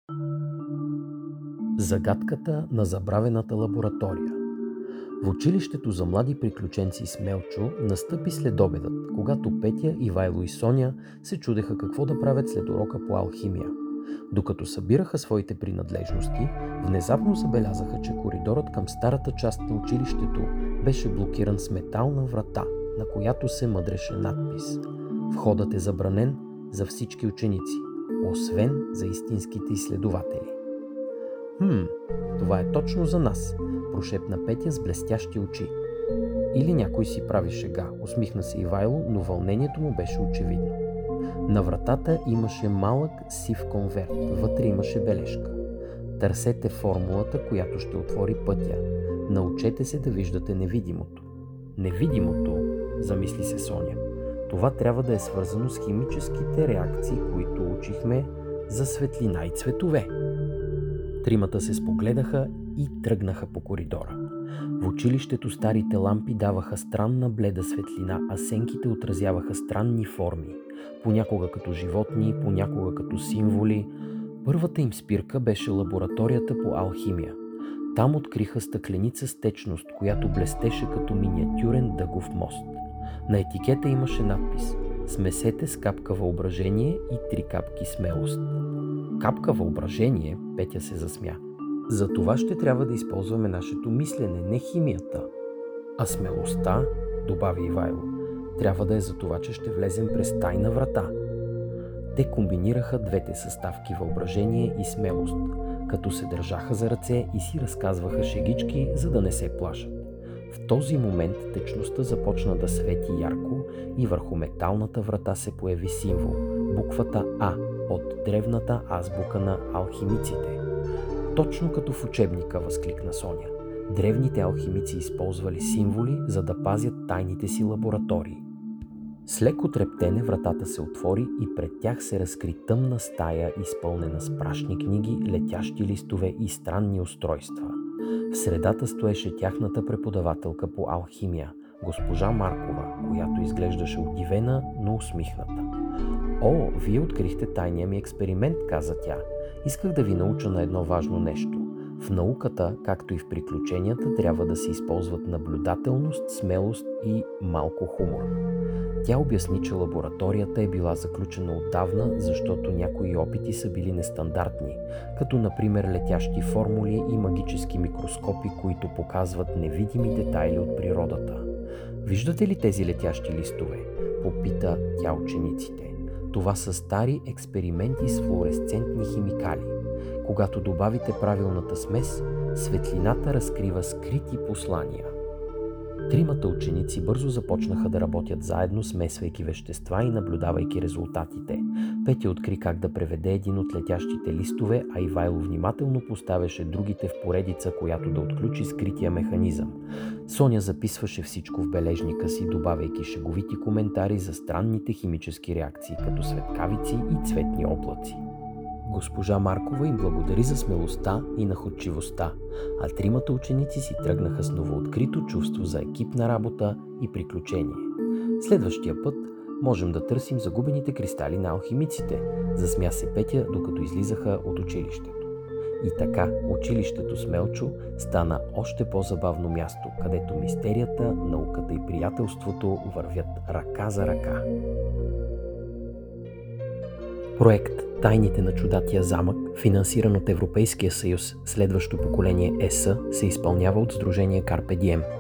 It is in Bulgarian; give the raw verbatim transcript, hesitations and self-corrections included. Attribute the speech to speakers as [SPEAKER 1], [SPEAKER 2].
[SPEAKER 1] Загадката на забравената лаборатория. В училището за млади приключенци с Мелчо настъпи следобедът, когато Петя, Ивайло и Соня се чудеха какво да правят след урока по алхимия. Докато събираха своите принадлежности, внезапно забелязаха, че коридорът към старата част на училището беше блокиран с метална врата, на която се мъдреше надпис: "Входът е забранен за всички ученици, освен за истинските изследователи." «Хм, това е точно за нас», прошепна Петя с блестящи очи. «Или някой си прави шега», усмихна се Ивайло, но вълнението му беше очевидно. На вратата имаше малък сив конверт, вътре имаше бележка: "Търсете формулата, която ще отвори пътя. Научете се да виждате невидимото." Невидимото, замисли се Соня. Това трябва да е свързано с химическите реакции, които учихме за светлина и цветове. Тримата се спогледаха и тръгнаха по коридора. В училището старите лампи даваха странна бледа светлина, а сенките отразяваха странни форми. Понякога като животни, понякога като символи. Първата им спирка беше лабораторията по алхимия. Там откриха стъкленица с течност, която блестеше като миниатюрен дъгов мост. На етикета имаше надпис: "Смесете с капка въображение и три капки смелост." "Капка въображение?" Петя се засмя. "За това ще трябва да използваме нашето мислене, не химията." "А смелостта?" добави Ивайло. "Трябва да е за това, че ще влезем през тайна врата." Те комбинираха двете съставки въображение и смелост, като се държаха за ръце и си разказваха шегички, за да не се плашат. В този момент течността започна да свети ярко и върху металната врата се появи символ – буквата А от древната азбука на алхимиците. "Точно като в учебника", възкликна Соня. Древните алхимици използвали символи, за да пазят тайните си лаборатории. С леко трептене вратата се отвори и пред тях се разкри тъмна стая, изпълнена с прашни книги, летящи листове и странни устройства. В средата стоеше тяхната преподавателка по алхимия, госпожа Маркова, която изглеждаше удивена, но усмихната. "О, вие открихте тайния ми експеримент", каза тя. "Исках да ви науча на едно важно нещо. В науката, както и в приключенията, трябва да се използват наблюдателност, смелост и малко хумор." Тя обясни, че лабораторията е била заключена отдавна, защото някои опити са били нестандартни, като например летящи формули и магически микроскопи, които показват невидими детайли от природата. "Виждате ли тези летящи листове?" попита тя учениците. "Това са стари експерименти с флуоресцентни химикали. Когато добавите правилната смес, светлината разкрива скрити послания." Тримата ученици бързо започнаха да работят заедно, смесвайки вещества и наблюдавайки резултатите. Петя откри как да преведе един от летящите листове, а Ивайло внимателно поставяше другите в поредица, която да отключи скрития механизъм. Соня записваше всичко в бележника си, добавяйки шеговити коментари за странните химически реакции, като светкавици и цветни облаци. Госпожа Маркова им благодари за смелостта и находчивостта, а тримата ученици си тръгнаха с новооткрито чувство за екипна работа и приключение. "Следващия път можем да търсим загубените кристали на алхимиците", засмя се Петя, докато излизаха от училището. И така училището с Мелчо стана още по-забавно място, където мистерията, науката и приятелството вървят ръка за ръка. Проект "Тайните на чудатия замък", финансиран от Европейския съюз, следващо поколение ЕС, се изпълнява от Сдружение Карпе Дием.